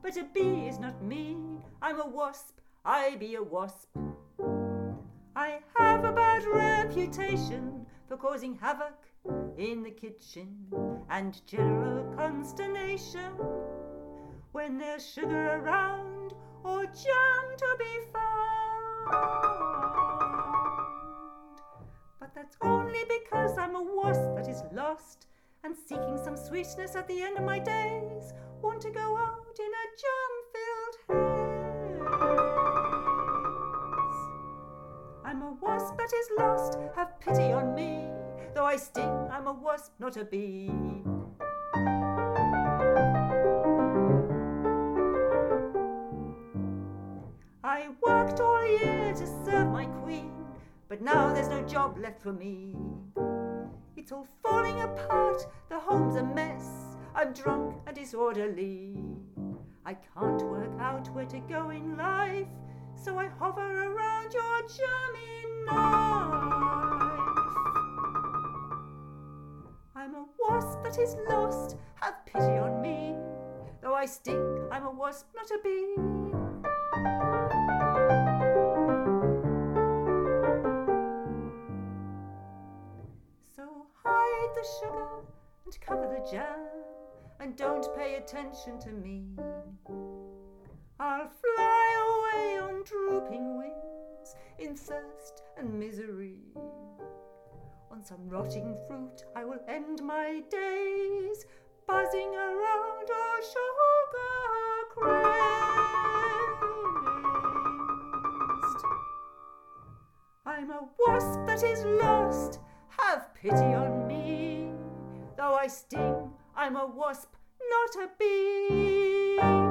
but a bee is not me. I'm a wasp, I be a wasp. I have a bad reputation for causing havoc in the kitchen and general consternation when there's sugar around or jam to be found. But that's only because I'm a wasp that is lost and seeking some sweetness at the end of my days, want to go out in a jam-filled haze. I'm a wasp that is lost, have pity on me. Though I sting, I'm a wasp, not a bee. I worked all year to serve my queen, but now there's no job left for me. It's all falling apart, the home's a mess. I'm drunk and disorderly. I can't work out where to go in life, so I hover around your jammy knife. I'm a wasp that is lost, have pity on me. Though I stink, I'm a wasp, not a bee. So hide the sugar and cover the jam, and don't pay attention to me. I'll fly away on drooping wings in thirst and misery. On some rotting fruit I will end my days, buzzing around a sugar crazed. I'm a wasp that is lost, have pity on me. Though I sting, I'm a wasp, not a bee.